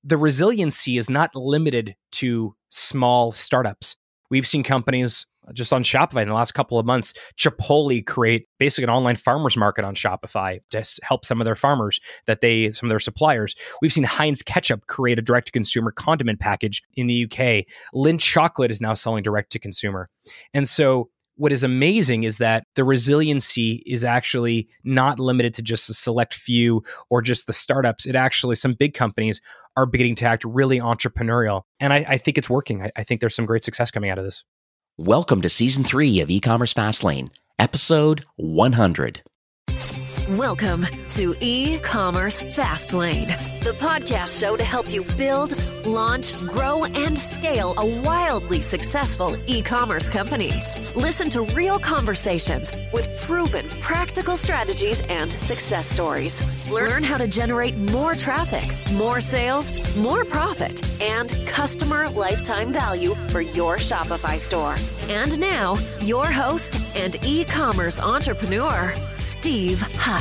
the resiliency is not limited to small startups. We've seen companies just on Shopify in the last couple of months. Chipotle create basically an online farmers market on Shopify to help some of their farmers, some of their suppliers. We've seen Heinz Ketchup create a direct-to-consumer condiment package in the UK. Lindt Chocolate is now selling direct-to-consumer. And so what is amazing is that the resiliency is actually not limited to just a select few or just the startups. It actually, some big companies are beginning to act really entrepreneurial. And I think it's working. I think there's some great success coming out of this. Welcome to Season 3 of E-Commerce Fastlane, Episode 100. Welcome to E-Commerce Fastlane, the podcast show to help you build, launch, grow, and scale a wildly successful e-commerce company. Listen to real conversations with proven practical strategies and success stories. Learn how to generate more traffic, more sales, more profit, and customer lifetime value for your Shopify store. And now, your host and e-commerce entrepreneur, Steve Hutt.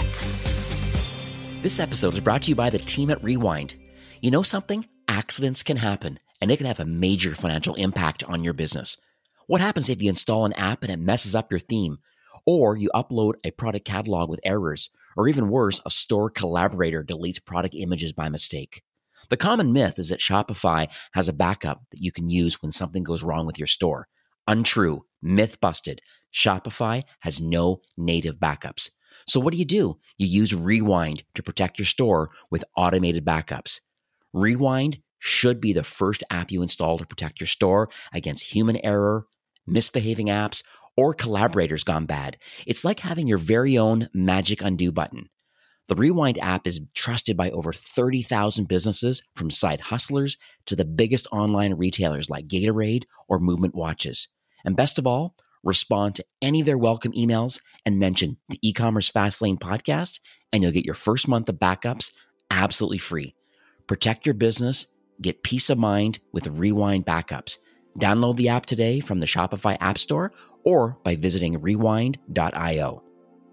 This episode is brought to you by the team at Rewind. You know something? Accidents can happen, and they can have a major financial impact on your business. What happens if you install an app and it messes up your theme? Or you upload a product catalog with errors? Or even worse, a store collaborator deletes product images by mistake? The common myth is that Shopify has a backup that you can use when something goes wrong with your store. Untrue. Myth busted. Shopify has no native backups. So what do? You use Rewind to protect your store with automated backups. Rewind should be the first app you install to protect your store against human error, misbehaving apps, or collaborators gone bad. It's like having your very own magic undo button. The Rewind app is trusted by over 30,000 businesses, from side hustlers to the biggest online retailers like Gatorade or Movement Watches. And best of all, respond to any of their welcome emails and mention the E-Commerce Fastlane podcast, and you'll get your first month of backups absolutely free. Protect your business, get peace of mind with Rewind backups. Download the app today from the Shopify App Store or by visiting rewind.io.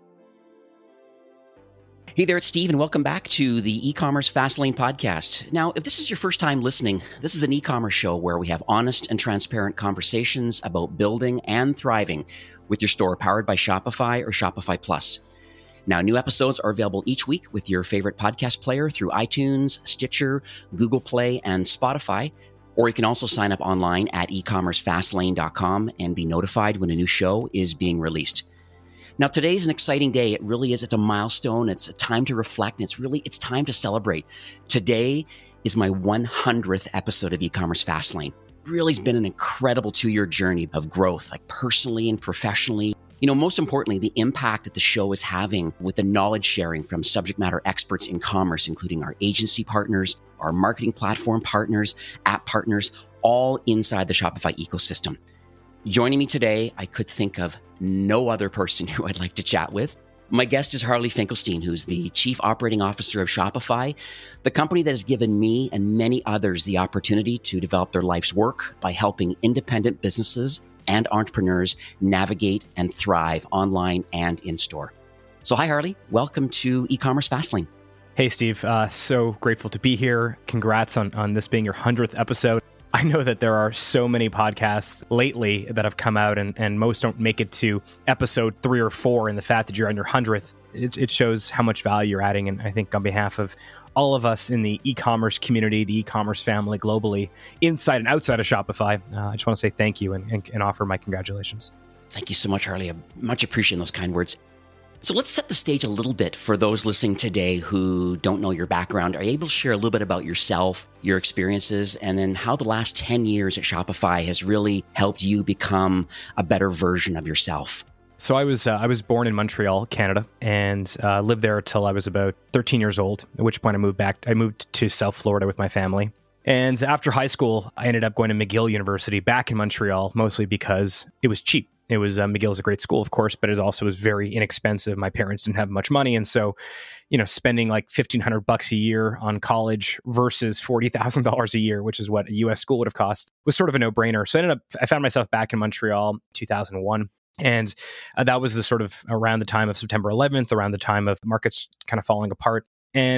Hey there, it's Steve, and welcome back to the E-Commerce Fastlane podcast. Now, if this is your first time listening, this is an e-commerce show where we have honest and transparent conversations about building and thriving with your store, powered by Shopify or Shopify Plus. Now, new episodes are available each week with your favorite podcast player through iTunes, Stitcher, Google Play, and Spotify. Or you can also sign up online at ecommercefastlane.com and be notified when a new show is being released. Now, today's an exciting day. It really is. It's a milestone. It's a time to reflect. It's time to celebrate. Today is my 100th episode of E-Commerce Fastlane. Really has been an incredible 2-year journey of growth, like personally and professionally. You know, most importantly, the impact that the show is having with the knowledge sharing from subject matter experts in commerce, including our agency partners, our marketing platform partners, app partners, all inside the Shopify ecosystem. Joining me today, I could think of no other person who I'd like to chat with. My guest is Harley Finkelstein, who's the Chief Operating Officer of Shopify, the company that has given me and many others the opportunity to develop their life's work by helping independent businesses and entrepreneurs navigate and thrive online and in-store. So hi, Harley. Welcome to E-Commerce Fastlane. Hey, Steve. So grateful to be here. Congrats on this being your 100th episode. I know that there are so many podcasts lately that have come out and most don't make it to episode 3 or 4. And the fact that you're on your 100th, it shows how much value you're adding. And I think on behalf of all of us in the e-commerce community, the e-commerce family globally, inside and outside of Shopify, I just want to say thank you and offer my congratulations. Thank you so much, Harley. I much appreciate those kind words. So let's set the stage a little bit for those listening today who don't know your background. Are you able to share a little bit about yourself, your experiences, and then how the last 10 years at Shopify has really helped you become a better version of yourself? So I was born in Montreal, Canada, and lived there until I was about 13 years old, at which point I moved to South Florida with my family. And after high school, I ended up going to McGill University back in Montreal, mostly because it was cheap. It was McGill's a great school, of course, but it also was very inexpensive. My parents didn't have much money. And so, spending like $1,500 a year on college versus $40,000 a year, which is what a US school would have cost, was sort of a no-brainer. So I found myself back in Montreal in 2001. And that was the sort of around the time of September 11th, around the time of markets kind of falling apart. And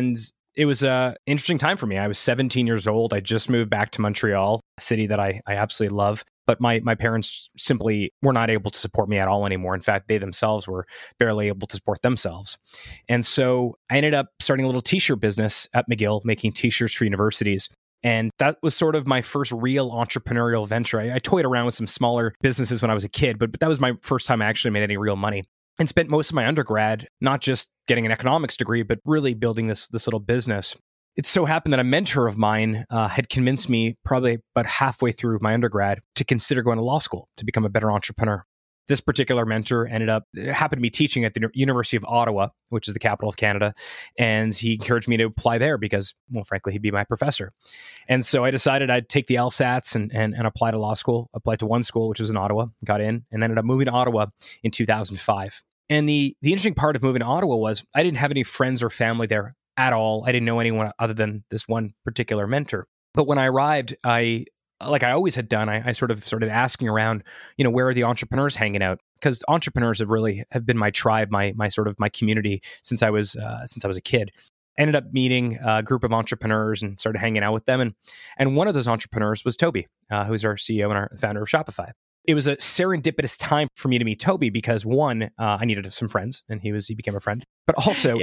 It was an interesting time for me. I was 17 years old. I just moved back to Montreal, a city that I absolutely love. But my parents simply were not able to support me at all anymore. In fact, they themselves were barely able to support themselves. And so I ended up starting a little t-shirt business at McGill, making t-shirts for universities. And that was sort of my first real entrepreneurial venture. I toyed around with some smaller businesses when I was a kid, but that was my first time I actually made any real money. And spent most of my undergrad not just getting an economics degree, but really building this little business. It so happened that a mentor of mine had convinced me probably about halfway through my undergrad to consider going to law school to become a better entrepreneur. This particular mentor happened to be teaching at the University of Ottawa, which is the capital of Canada. And he encouraged me to apply there because, well, frankly, he'd be my professor. And so I decided I'd take the LSATs and apply to law school, applied to one school, which was in Ottawa, got in, and ended up moving to Ottawa in 2005. And the interesting part of moving to Ottawa was I didn't have any friends or family there at all. I didn't know anyone other than this one particular mentor. But when I arrived, like I always had done, I sort of started asking around, where are the entrepreneurs hanging out? Because entrepreneurs have been my tribe, my community since I was a kid. Ended up meeting a group of entrepreneurs and started hanging out with them. And one of those entrepreneurs was Toby, who's our CEO and our founder of Shopify. It was a serendipitous time for me to meet Toby because one, I needed some friends and he became a friend. But also,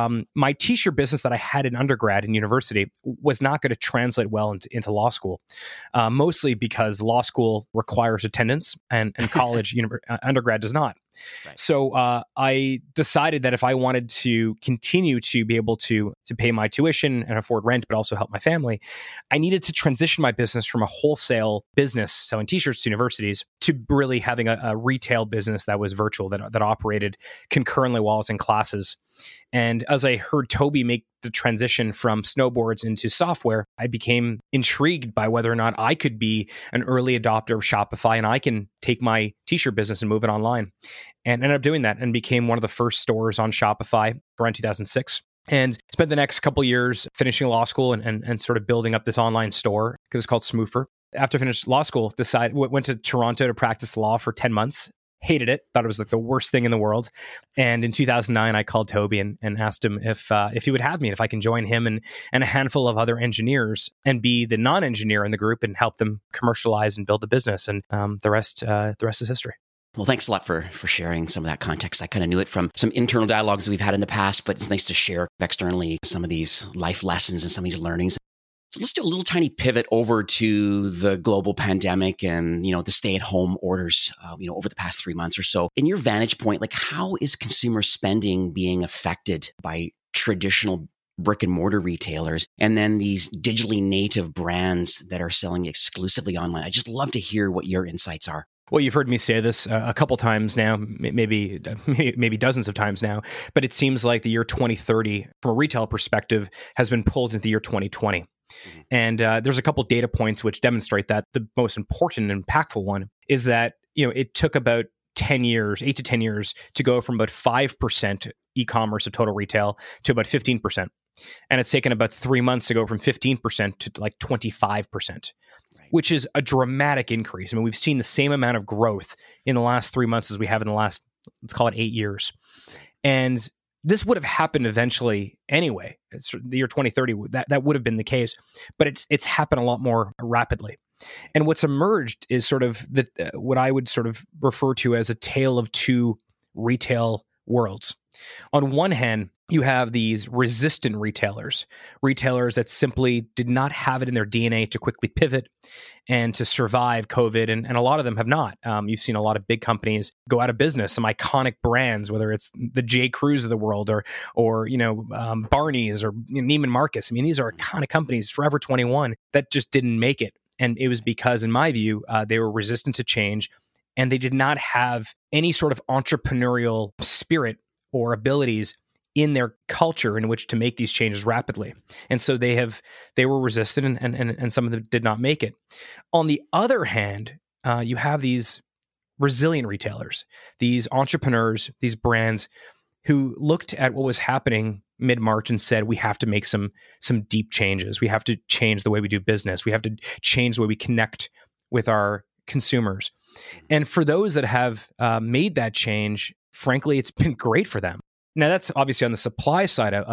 my t-shirt business that I had in undergrad and university was not going to translate well into law school, mostly because law school requires attendance and college undergrad does not. Right. So I decided that if I wanted to continue to be able to pay my tuition and afford rent, but also help my family, I needed to transition my business from a wholesale business selling t-shirts to universities to really having a retail business that was virtual, that operated concurrently while I was in classes. And as I heard Toby make the transition from snowboards into software, I became intrigued by whether or not I could be an early adopter of Shopify and I can take my t-shirt business and move it online. And ended up doing that and became one of the first stores on Shopify around 2006. And spent the next couple of years finishing law school and sort of building up this online store. It was called Smoofer. After I finished law school, went to Toronto to practice law for 10 months. Hated it. Thought it was like the worst thing in the world. And in 2009, I called Toby and asked him if he would have me, if I can join him and a handful of other engineers and be the non-engineer in the group and help them commercialize and build the business. And the rest is history. Well, thanks a lot for sharing some of that context. I kind of knew it from some internal dialogues that we've had in the past, but it's nice to share externally some of these life lessons and some of these learnings. So let's do a little tiny pivot over to the global pandemic and, the stay-at-home orders, over the past 3 months or so. In your vantage point, like how is consumer spending being affected by traditional brick and mortar retailers and then these digitally native brands that are selling exclusively online? I just love to hear what your insights are. Well, you've heard me say this a couple times now, maybe dozens of times now, but it seems like the year 2030, from a retail perspective, has been pulled into the year 2020. Mm-hmm. And there's a couple data points which demonstrate that. The most important and impactful one is that it took about 8 to 10 years to go from about 5% e-commerce of total retail to about 15%. And it's taken about 3 months to go from 15% to like 25%. Which is a dramatic increase. I mean, we've seen the same amount of growth in the last 3 months as we have in the last, let's call it 8 years. And this would have happened eventually anyway. It's the year 2030, that would have been the case. But it's happened a lot more rapidly. And what's emerged is sort of what I would sort of refer to as a tale of two retail worlds. On one hand, you have these resistant retailers that simply did not have it in their DNA to quickly pivot and to survive COVID. And a lot of them have not. You've seen a lot of big companies go out of business, some iconic brands, whether it's the J. Crews of the world or Barney's or Neiman Marcus. I mean, these are iconic companies, Forever 21, that just didn't make it. And it was because, in my view, they were resistant to change and they did not have any sort of entrepreneurial spirit or abilities in their culture in which to make these changes rapidly. And so they were resistant and some of them did not make it. On the other hand, you have these resilient retailers, these entrepreneurs, these brands who looked at what was happening mid-March and said, we have to make some deep changes. We have to change the way we do business. We have to change the way we connect with our consumers. And for those that have made that change, frankly, it's been great for them. Now, that's obviously on the supply side of it.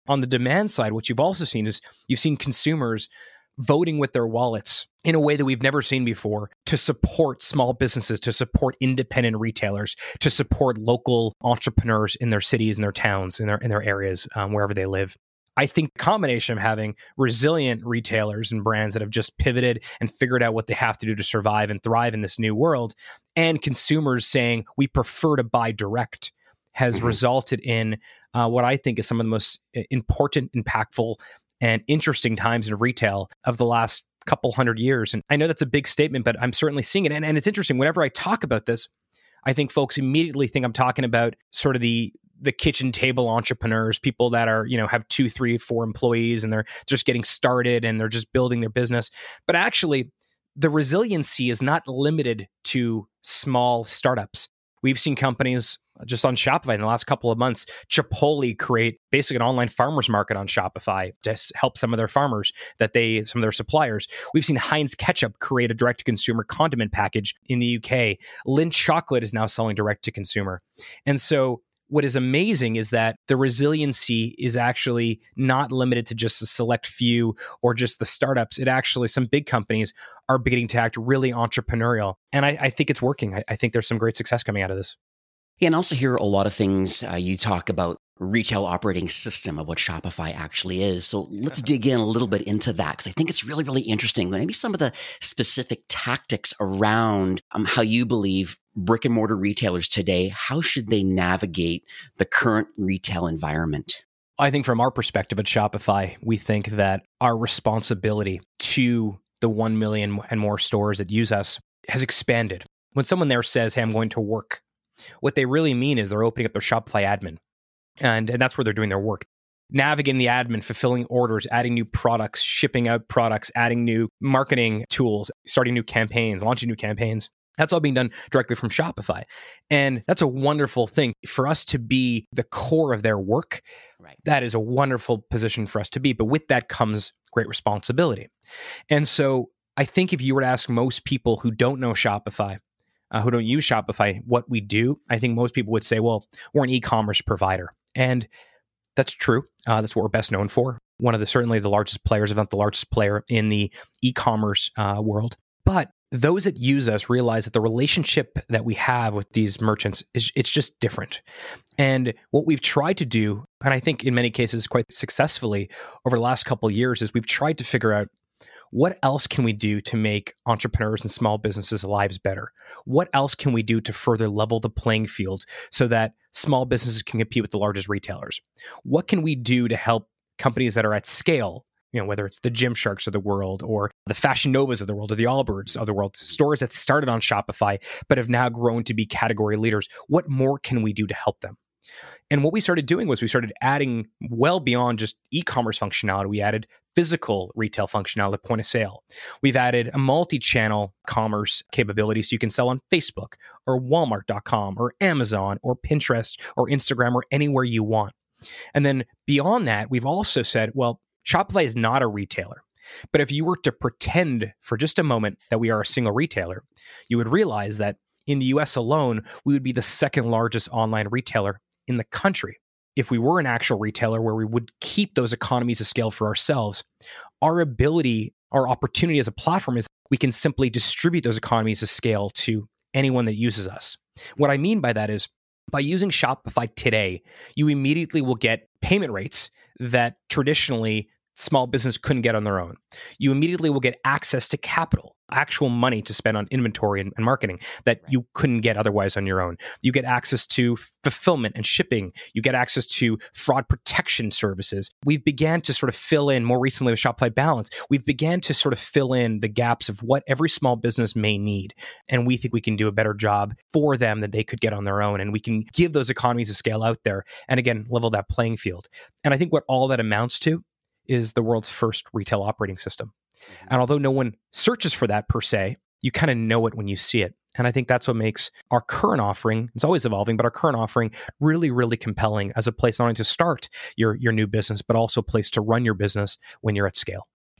On the demand side, what you've also seen is you've seen consumers voting with their wallets in a way that we've never seen before to support small businesses, to support independent retailers, to support local entrepreneurs in their cities, in their towns, in their areas, wherever they live. I think the combination of having resilient retailers and brands that have just pivoted and figured out what they have to do to survive and thrive in this new world, and consumers saying we prefer to buy direct, has resulted in what I think is some of the most important, impactful, and interesting times in retail of the last couple hundred years. And I know that's a big statement, but I'm certainly seeing it. And it's interesting. Whenever I talk about this, I think folks immediately think I'm talking about sort of the kitchen table entrepreneurs, people that are, have 2, 3, 4 employees and they're just getting started and they're just building their business. But actually, the resiliency is not limited to small startups. We've seen companies just on Shopify in the last couple of months, Chipotle create basically an online farmers market on Shopify to help some of their farmers, some of their suppliers. We've seen Heinz Ketchup create a direct-to-consumer condiment package in the UK. Lindt Chocolate is now selling direct-to-consumer. And so what is amazing is that the resiliency is actually not limited to just a select few or just the startups. It actually, some big companies are beginning to act really entrepreneurial. And I think it's working. I think there's some great success coming out of this. Yeah, and also hear a lot of things you talk about retail operating system of what Shopify actually is. So let's dig in a little bit into that because I think it's really, really interesting. Maybe some of the specific tactics around how you believe brick and mortar retailers today, how should they navigate the current retail environment? I think from our perspective at Shopify, we think that our responsibility to the 1 million and more stores that use us has expanded. When someone there says, hey, I'm going to work, what they really mean is they're opening up their Shopify admin. And that's where they're doing their work. Navigating the admin, fulfilling orders, adding new products, shipping out products, adding new marketing tools, starting new campaigns, launching new campaigns. That's all being done directly from Shopify. And that's a wonderful thing for us to be the core of their work. Right. That is a wonderful position for us to be. But with that comes great responsibility. And so I think if you were to ask most people who don't know Shopify, who don't use Shopify, what we do, I think most people would say, well, we're an e-commerce provider. And that's true. That's what we're best known for. One of certainly the largest players, if not the largest player in the e-commerce world. But those that use us realize that the relationship that we have with these merchants it's just different. And what we've tried to do, and I think in many cases quite successfully over the last couple of years, is we've tried to figure out what else can we do to make entrepreneurs and small businesses' lives better? What else can we do to further level the playing field so that small businesses can compete with the largest retailers? What can we do to help companies that are at scale, whether it's the Gymsharks of the world or the Fashion Novas of the world or the Allbirds of the world, stores that started on Shopify but have now grown to be category leaders? What more can we do to help them? And what we started doing was we started adding well beyond just e-commerce functionality. We added physical retail functionality, point of sale. We've added a multi-channel commerce capability so you can sell on Facebook or Walmart.com or Amazon or Pinterest or Instagram or anywhere you want. And then beyond that, we've also said, well, Shopify is not a retailer. But if you were to pretend for just a moment that we are a single retailer, you would realize that in the US alone, we would be the second largest online retailer in the country. If we were an actual retailer where we would keep those economies of scale for ourselves, our opportunity as a platform is we can simply distribute those economies of scale to anyone that uses us. What I mean by that is by using Shopify today, you immediately will get payment rates that traditionally small business couldn't get on their own. You immediately will get access to capital, actual money to spend on inventory and marketing that you couldn't get otherwise on your own. You get access to fulfillment and shipping. You get access to fraud protection services. We've began to sort of fill in, more recently with Shopify Balance, we've began to sort of fill in the gaps of what every small business may need. And we think we can do a better job for them than they could get on their own. And we can give those economies of scale out there and again, level that playing field. And I think what all that amounts to is the world's first retail operating system. And although no one searches for that per se, you kind of know it when you see it. And I think that's what makes our current offering, it's always evolving, but our current offering really, really compelling as a place not only to start your new business, but also a place to run your business when you're at scale.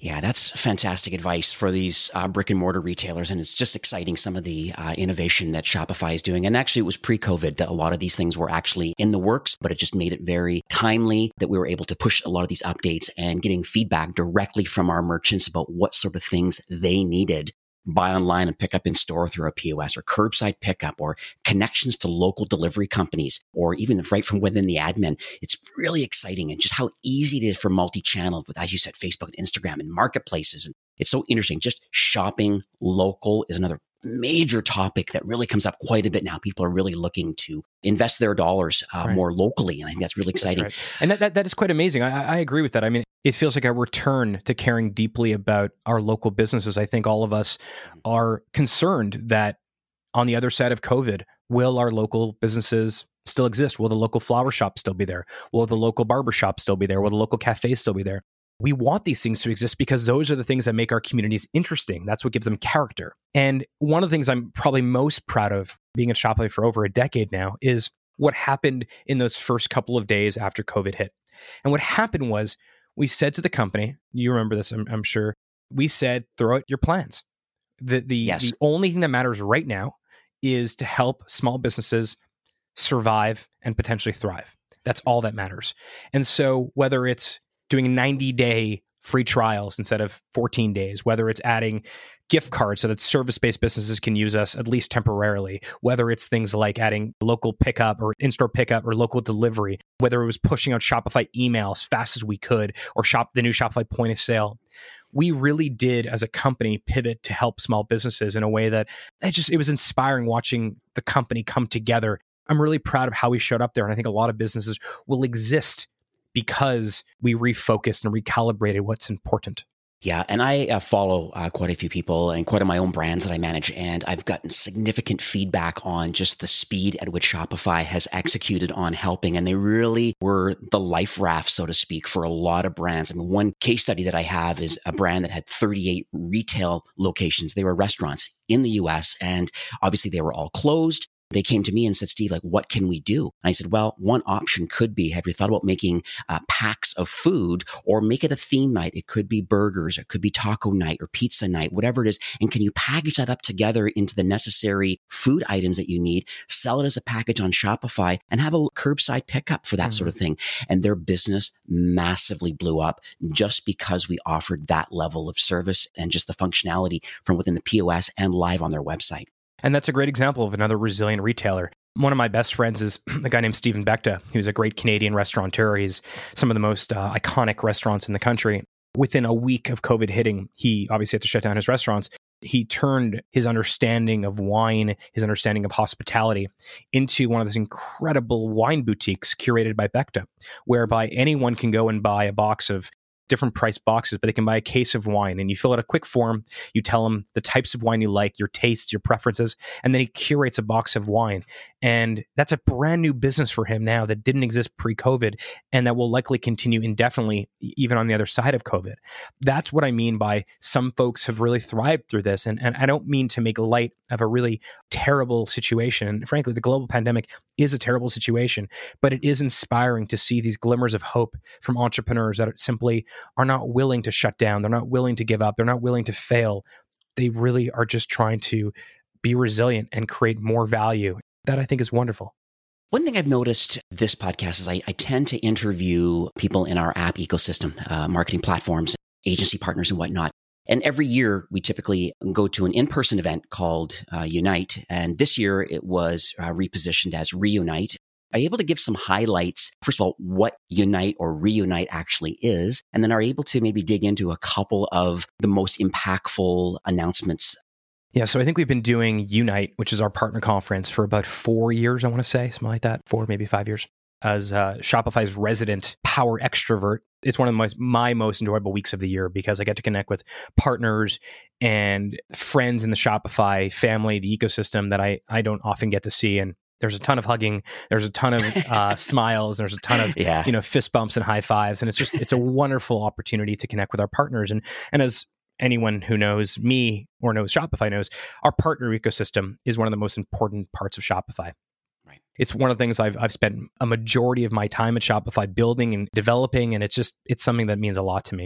Yeah, that's fantastic advice for these brick and mortar retailers. And it's just exciting, some of the innovation that Shopify is doing. And actually, it was pre-COVID that a lot of these things were actually in the works, but it just made it very timely that we were able to push a lot of these updates and getting feedback directly from our merchants about what sort of things they needed. Buy online and pick up in store through a POS, or curbside pickup, or connections to local delivery companies, or even right from within the admin. It's really exciting, and just how easy it is for multi-channel with, as you said, Facebook and Instagram and marketplaces. And it's so interesting. Just shopping local is another major topic that really comes up quite a bit now. People are really looking to invest their dollars more locally. And I think that's really exciting. That's right. And that is quite amazing. I agree with that. I mean, it feels like a return to caring deeply about our local businesses. I think all of us are concerned that on the other side of COVID, will our local businesses still exist? Will the local flower shop still be there? Will the local barber shop still be there? Will the local cafe still be there? We want these things to exist because those are the things that make our communities interesting. That's what gives them character. And one of the things I'm probably most proud of being at Shopify for over a decade now is what happened in those first couple of days after COVID hit. And what happened was we said to the company, you remember this, I'm sure, we said, throw out your plans. The only thing that matters right now is to help small businesses survive and potentially thrive. That's all that matters. And so whether it's doing 90-day free trials instead of 14 days, whether it's adding gift cards so that service-based businesses can use us at least temporarily, whether it's things like adding local pickup or in-store pickup or local delivery, whether it was pushing out Shopify email as fast as we could, or the new Shopify point of sale. We really did, as a company, pivot to help small businesses in a way that it was inspiring watching the company come together. I'm really proud of how we showed up there, and I think a lot of businesses will exist because we refocused and recalibrated what's important. Yeah, and I follow quite a few people and quite a my own brands that I manage, and I've gotten significant feedback on just the speed at which Shopify has executed on helping, and they really were the life raft, so to speak, for a lot of brands. I mean, one case study that I have is a brand that had 38 retail locations. They were restaurants in the US, and obviously they were all closed. They came to me and said, Steve, like, what can we do? And I said, well, one option could be, have you thought about making packs of food, or make it a theme night? It could be burgers, it could be taco night or pizza night, whatever it is. And can you package that up together into the necessary food items that you need, sell it as a package on Shopify, and have a curbside pickup for that sort of thing? And their business massively blew up just because we offered that level of service and just the functionality from within the POS and live on their website. And that's a great example of another resilient retailer. One of my best friends is a guy named Stephen Bechta, who's a great Canadian restaurateur. He's some of the most iconic restaurants in the country. Within a week of COVID hitting, he obviously had to shut down his restaurants. He turned his understanding of wine, his understanding of hospitality, into one of those incredible wine boutiques curated by Bechta, whereby anyone can go and buy a box of different price boxes, but they can buy a case of wine, and you fill out a quick form. You tell him the types of wine you like, your tastes, your preferences, and then he curates a box of wine. And that's a brand new business for him now that didn't exist pre-COVID, and that will likely continue indefinitely, even on the other side of COVID. That's what I mean by some folks have really thrived through this. And I don't mean to make light of a really terrible situation. And frankly, the global pandemic is a terrible situation, but it is inspiring to see these glimmers of hope from entrepreneurs that simply are not willing to shut down. They're not willing to give up. They're not willing to fail. They really are just trying to be resilient and create more value. That I think is wonderful. One thing I've noticed this podcast is I tend to interview people in our app ecosystem, marketing platforms, agency partners and whatnot. And every year we typically go to an in-person event called Unite. And this year it was repositioned as Reunite. Are you able to give some highlights, first of all, what Unite or Reunite actually is, and then are able to maybe dig into a couple of the most impactful announcements? Yeah, so I think we've been doing Unite, which is our partner conference, for about 4 years, I want to say, something like that, 4, maybe 5 years, as Shopify's resident power extrovert. It's one of my most enjoyable weeks of the year because I get to connect with partners and friends in the Shopify family, the ecosystem that I don't often get to see. And there's a ton of hugging. There's a ton of smiles. There's a ton of fist bumps and high fives, and it's a wonderful opportunity to connect with our partners. And as anyone who knows me or knows Shopify knows, our partner ecosystem is one of the most important parts of Shopify. Right. It's one of the things I've spent a majority of my time at Shopify building and developing, and it's something that means a lot to me.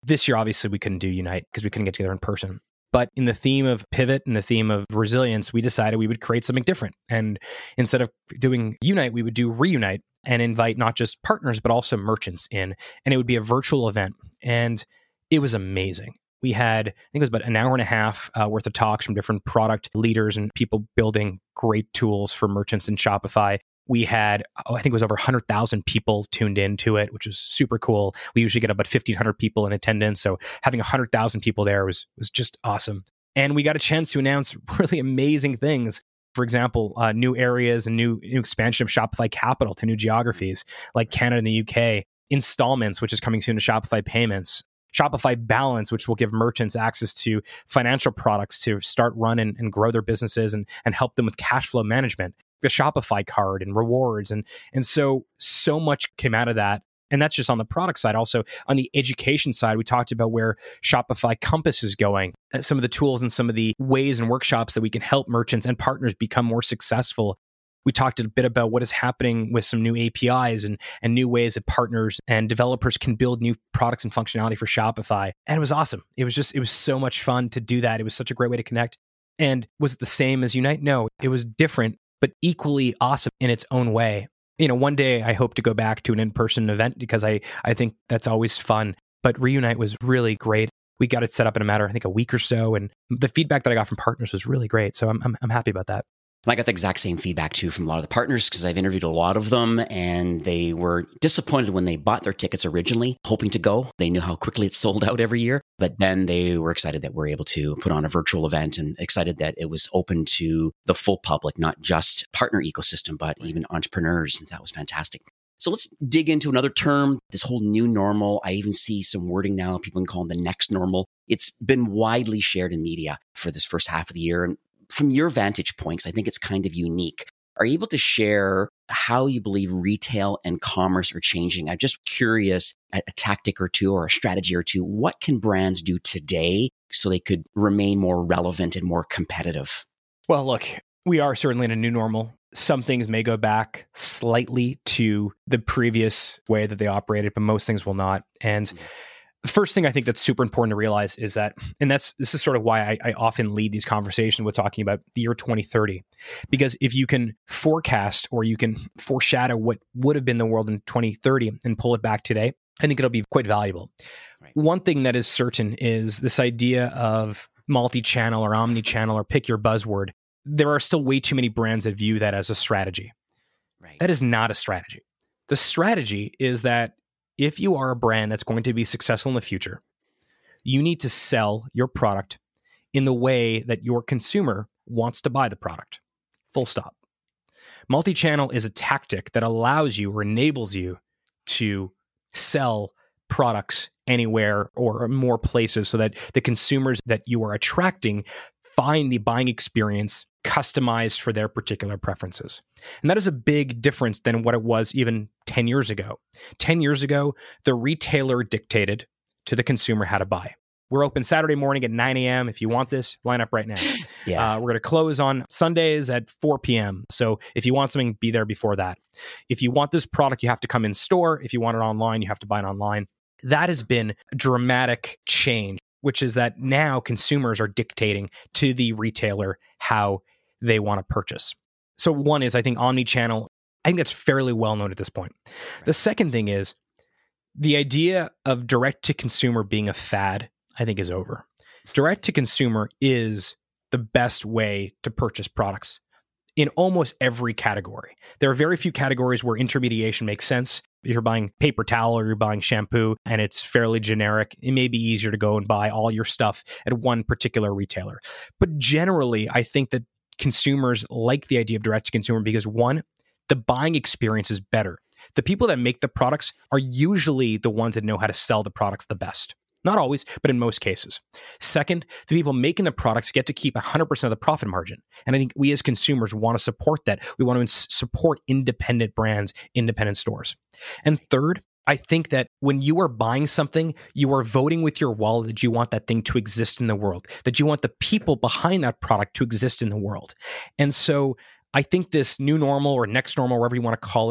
This year, obviously, we couldn't do Unite because we couldn't get together in person. But in the theme of pivot and the theme of resilience, we decided we would create something different. And instead of doing Unite, we would do Reunite and invite not just partners, but also merchants in. And it would be a virtual event. And it was amazing. We had, I think it was about an hour and a half worth of talks from different product leaders and people building great tools for merchants in Shopify. We had, I think it was over 100,000 people tuned into it, which was super cool. We usually get about 1,500 people in attendance. So having 100,000 people there was just awesome. And we got a chance to announce really amazing things. For example, new areas and new expansion of Shopify Capital to new geographies like Canada and the UK. Installments, which is coming soon to Shopify Payments. Shopify Balance, which will give merchants access to financial products to start, run, and grow their businesses and help them with cash flow management. The Shopify card and rewards. And so much came out of that. And that's just on the product side. Also, on the education side, we talked about where Shopify Compass is going, some of the tools and some of the ways and workshops that we can help merchants and partners become more successful. We talked a bit about what is happening with some new APIs and new ways that partners and developers can build new products and functionality for Shopify. And it was awesome. It was so much fun to do that. It was such a great way to connect. And was it the same as Unite? No, it was different, but equally awesome in its own way. One day I hope to go back to an in-person event because I think that's always fun. But Reunite was really great. We got it set up in a matter, I think, a week or so. And the feedback that I got from partners was really great. So I'm happy about that. I got the exact same feedback too from a lot of the partners because I've interviewed a lot of them and they were disappointed when they bought their tickets originally, hoping to go. They knew how quickly it sold out every year, but then they were excited that we're able to put on a virtual event and excited that it was open to the full public, not just partner ecosystem, but even entrepreneurs. And that was fantastic. So let's dig into another term, this whole new normal. I even see some wording now, people can call it the next normal. It's been widely shared in media for this first half of the year. And from your vantage points, I think it's kind of unique. Are you able to share how you believe retail and commerce are changing? I'm just curious, a tactic or two or a strategy or two, what can brands do today so they could remain more relevant and more competitive? Well, look, we are certainly in a new normal. Some things may go back slightly to the previous way that they operated, but most things will not. And the first thing I think that's super important to realize is that, and this is sort of why I often lead these conversations with talking about the year 2030, because if you can forecast or you can foreshadow what would have been the world in 2030 and pull it back today, I think it'll be quite valuable. Right. One thing that is certain is this idea of multi-channel or omni-channel or pick your buzzword. There are still way too many brands that view that as a strategy. Right. That is not a strategy. The strategy is that if you are a brand that's going to be successful in the future, you need to sell your product in the way that your consumer wants to buy the product. Full stop. Multi-channel is a tactic that allows you or enables you to sell products anywhere or more places so that the consumers that you are attracting find the buying experience customized for their particular preferences. And that is a big difference than what it was even 10 years ago. 10 years ago, the retailer dictated to the consumer how to buy. We're open Saturday morning at 9 a.m. If you want this, line up right now. We're going to close on Sundays at 4 p.m. So if you want something, be there before that. If you want this product, you have to come in store. If you want it online, you have to buy it online. That has been a dramatic change, which is that now consumers are dictating to the retailer how they want to purchase. So one is, I think, omni-channel. I think that's fairly well known at this point. Right. The second thing is the idea of direct-to-consumer being a fad, I think, is over. Direct-to-consumer is the best way to purchase products in almost every category. There are very few categories where intermediation makes sense. If you're buying paper towel or you're buying shampoo and it's fairly generic, it may be easier to go and buy all your stuff at one particular retailer. But generally, I think that consumers like the idea of direct-to-consumer because, one, the buying experience is better. The people that make the products are usually the ones that know how to sell the products the best. Not always, but in most cases. Second, the people making the products get to keep 100% of the profit margin. And I think we as consumers want to support that. We want to support independent brands, independent stores. And third, I think that when you are buying something, you are voting with your wallet that you want that thing to exist in the world, that you want the people behind that product to exist in the world. And so I think this new normal or next normal, whatever you want to call it,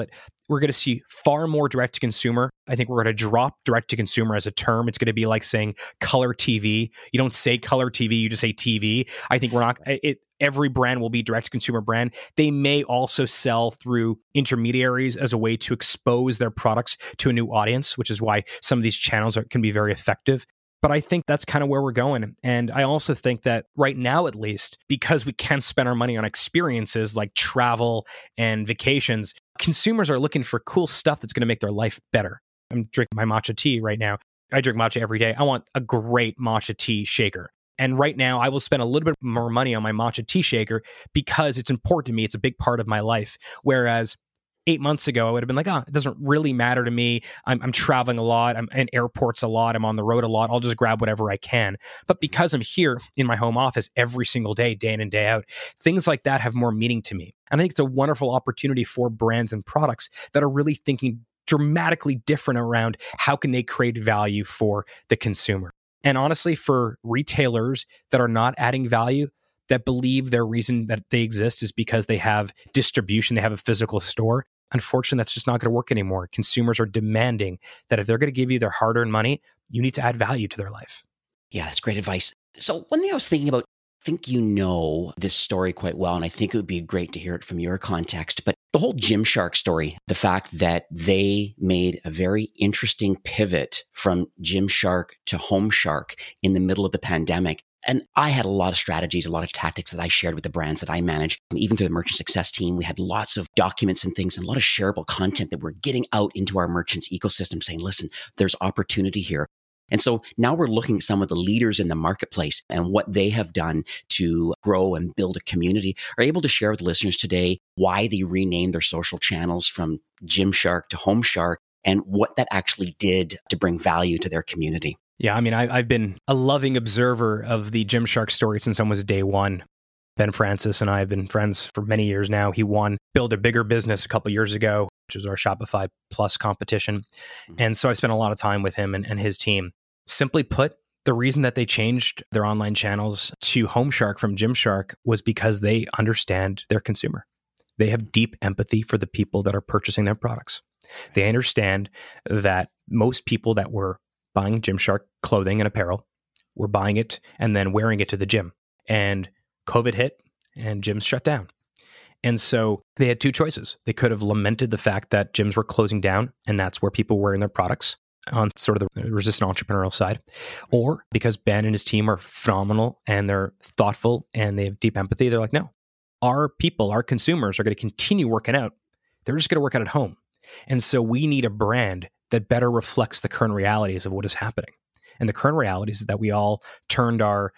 we're going to see far more direct to consumer. I think we're going to drop direct to consumer as a term. It's going to be like saying color TV. You don't say color TV, you just say TV. I think every brand will be direct to consumer brand. They may also sell through intermediaries as a way to expose their products to a new audience, which is why some of these channels can be very effective. But I think that's kind of where we're going. And I also think that right now, at least, because we can't spend our money on experiences like travel and vacations, consumers are looking for cool stuff that's going to make their life better. I'm drinking my matcha tea right now. I drink matcha every day. I want a great matcha tea shaker. And right now, I will spend a little bit more money on my matcha tea shaker because it's important to me. It's a big part of my life. Whereas 8 months ago, I would have been like, it doesn't really matter to me. I'm traveling a lot. I'm in airports a lot. I'm on the road a lot. I'll just grab whatever I can. But because I'm here in my home office every single day, day in and day out, things like that have more meaning to me. And I think it's a wonderful opportunity for brands and products that are really thinking dramatically different around how can they create value for the consumer. And honestly, for retailers that are not adding value, that believe their reason that they exist is because they have distribution, they have a physical store, unfortunately, that's just not going to work anymore. Consumers are demanding that if they're going to give you their hard-earned money, you need to add value to their life. Yeah, that's great advice. So one thing I was thinking about, I think you know this story quite well, and I think it would be great to hear it from your context, but the whole Gymshark story, the fact that they made a very interesting pivot from Gymshark to Homeshark in the middle of the pandemic. And I had a lot of strategies, a lot of tactics that I shared with the brands that I manage. Even through the merchant success team, we had lots of documents and things and a lot of shareable content that we're getting out into our merchants' ecosystem saying, listen, there's opportunity here. And so now we're looking at some of the leaders in the marketplace and what they have done to grow and build a community. Are able to share with listeners today why they renamed their social channels from Gymshark to Homeshark and what that actually did to bring value to their community. Yeah, I mean, I've been a loving observer of the Gymshark story since almost day one. Ben Francis and I have been friends for many years now. He Build a Bigger Business a couple of years ago, which was our Shopify Plus competition. And so I spent a lot of time with him and his team. Simply put, the reason that they changed their online channels to Homeshark from Gymshark was because they understand their consumer. They have deep empathy for the people that are purchasing their products. They understand that most people that were buying Gymshark clothing and apparel were buying it and then wearing it to the gym. And COVID hit and gyms shut down. And so they had two choices. They could have lamented the fact that gyms were closing down and that's where people were wearing their products on sort of the resistant entrepreneurial side. Or because Ben and his team are phenomenal and they're thoughtful and they have deep empathy, they're like, no, our people, our consumers are going to continue working out. They're just going to work out at home. And so we need a brand that better reflects the current realities of what is happening. And the current realities is that we all turned our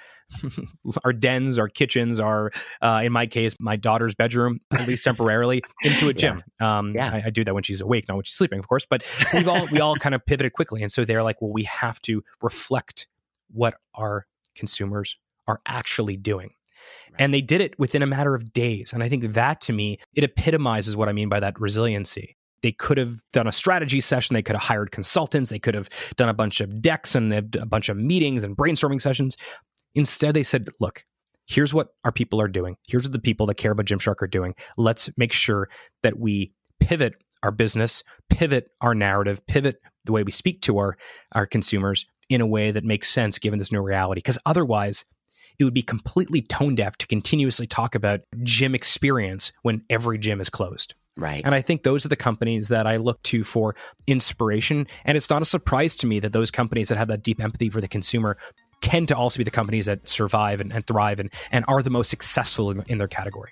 dens, our kitchens, in my case, my daughter's bedroom, at least temporarily, into a gym. I do that when she's awake, not when she's sleeping, of course. But we all kind of pivoted quickly. And so they're like, well, we have to reflect what our consumers are actually doing. Right. And they did it within a matter of days. And I think that, to me, it epitomizes what I mean by that resiliency. They could have done a strategy session. They could have hired consultants. They could have done a bunch of decks and a bunch of meetings and brainstorming sessions. Instead, they said, look, here's what our people are doing. Here's what the people that care about Gymshark are doing. Let's make sure that we pivot our business, pivot our narrative, pivot the way we speak to our consumers in a way that makes sense given this new reality. Because otherwise, it would be completely tone deaf to continuously talk about gym experience when every gym is closed. Right. And I think those are the companies that I look to for inspiration. And it's not a surprise to me that those companies that have that deep empathy for the consumer tend to also be the companies that survive and thrive and are the most successful in their category.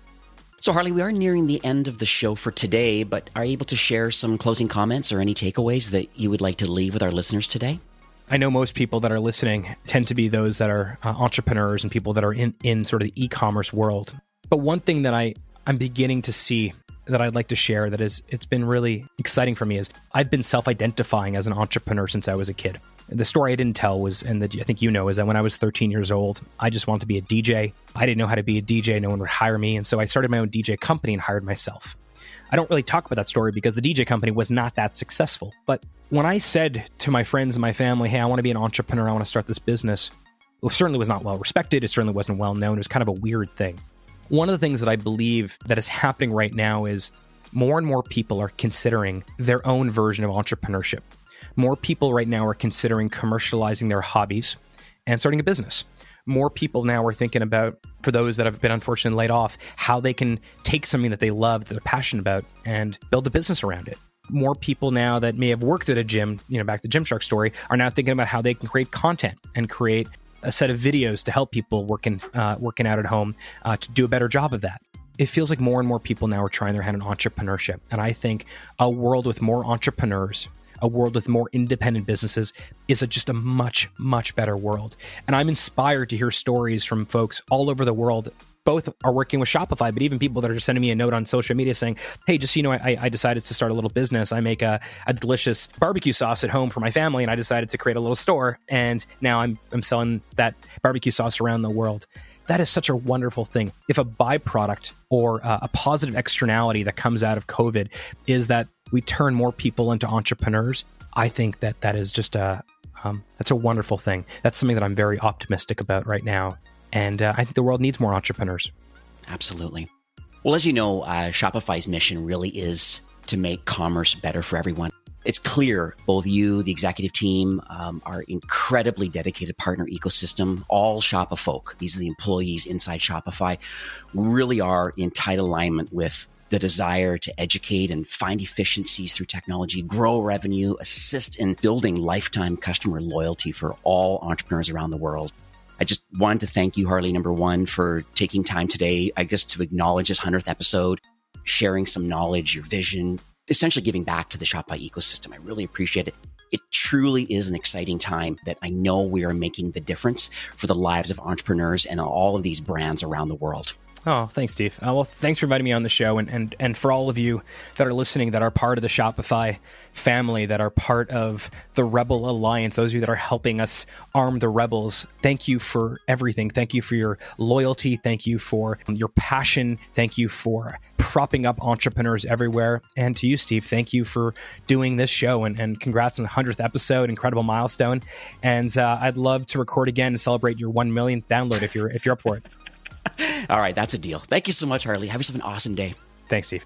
So Harley, we are nearing the end of the show for today, but are you able to share some closing comments or any takeaways that you would like to leave with our listeners today? I know most people that are listening tend to be those that are entrepreneurs and people that are in sort of the e-commerce world. But one thing that I'm beginning to see that I'd like to share it's been really exciting for me is I've been self-identifying as an entrepreneur since I was a kid. The story I didn't tell was, and that I think you know, is that when I was 13 years old, I just wanted to be a DJ. I didn't know how to be a DJ. No one would hire me. And so I started my own DJ company and hired myself. I don't really talk about that story because the DJ company was not that successful. But when I said to my friends and my family, hey, I want to be an entrepreneur, I want to start this business, it certainly was not well respected. It certainly wasn't well known. It was kind of a weird thing. One of the things that I believe that is happening right now is more and more people are considering their own version of entrepreneurship. More people right now are considering commercializing their hobbies and starting a business. More people now are thinking about, for those that have been unfortunately laid off, how they can take something that they love, that they're passionate about, and build a business around it. More people now that may have worked at a gym, back to Gymshark story, are now thinking about how they can create content and create a set of videos to help people working out at home to do a better job of that. It feels like more and more people now are trying their hand on entrepreneurship. And I think a world with more entrepreneurs, a world with more independent businesses is just a much, much better world. And I'm inspired to hear stories from folks all over the world. Both are working with Shopify, but even people that are just sending me a note on social media saying, hey, just so you know, I decided to start a little business. I make a delicious barbecue sauce at home for my family, and I decided to create a little store. And now I'm selling that barbecue sauce around the world. That is such a wonderful thing. If a byproduct or a positive externality that comes out of COVID is that we turn more people into entrepreneurs, I think that is just that's a wonderful thing. That's something that I'm very optimistic about right now. And I think the world needs more entrepreneurs. Absolutely. Well, as you know, Shopify's mission really is to make commerce better for everyone. It's clear both you, the executive team, our incredibly dedicated partner ecosystem, all Shopafolk, these are the employees inside Shopify, really are in tight alignment with the desire to educate and find efficiencies through technology, grow revenue, assist in building lifetime customer loyalty for all entrepreneurs around the world. I just wanted to thank you, Harley, number one, for taking time today, I guess, to acknowledge this 100th episode, sharing some knowledge, your vision, essentially giving back to the Shopify ecosystem. I really appreciate it. It truly is an exciting time that I know we are making the difference for the lives of entrepreneurs and all of these brands around the world. Oh, thanks, Steve. Well, thanks for inviting me on the show. And for all of you that are listening, that are part of the Shopify family, that are part of the Rebel Alliance, those of you that are helping us arm the rebels, thank you for everything. Thank you for your loyalty. Thank you for your passion. Thank you for propping up entrepreneurs everywhere. And to you, Steve, thank you for doing this show. And congrats on the 100th episode. Incredible milestone. And I'd love to record again and celebrate your 1 millionth download if you're up for it. All right, that's a deal. Thank you so much, Harley. Have yourself an awesome day. Thanks, Steve.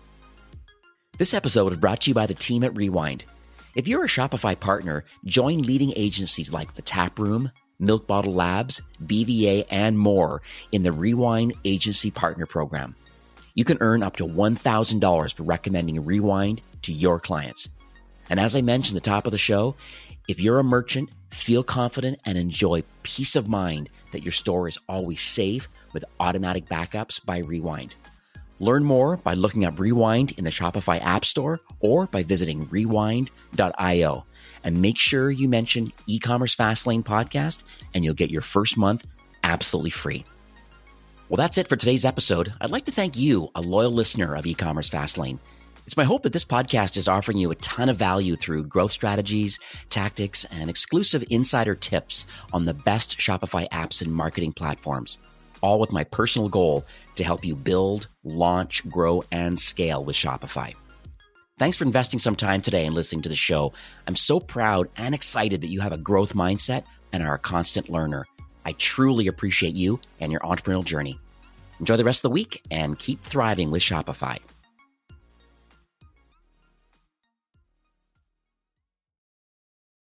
This episode is brought to you by the team at Rewind. If you're a Shopify partner, join leading agencies like The Tap Room, Milk Bottle Labs, BVA, and more in the Rewind Agency Partner Program. You can earn up to $1,000 for recommending Rewind to your clients. And as I mentioned at the top of the show, if you're a merchant, feel confident and enjoy peace of mind that your store is always safe with automatic backups by Rewind. Learn more by looking up Rewind in the Shopify App Store or by visiting rewind.io. And make sure you mention E-commerce Fastlane podcast and you'll get your first month absolutely free. Well, that's it for today's episode. I'd like to thank you, a loyal listener of E-commerce Fastlane. It's my hope that this podcast is offering you a ton of value through growth strategies, tactics, and exclusive insider tips on the best Shopify apps and marketing platforms, all with my personal goal to help you build, launch, grow, and scale with Shopify. Thanks for investing some time today and listening to the show. I'm so proud and excited that you have a growth mindset and are a constant learner. I truly appreciate you and your entrepreneurial journey. Enjoy the rest of the week and keep thriving with Shopify.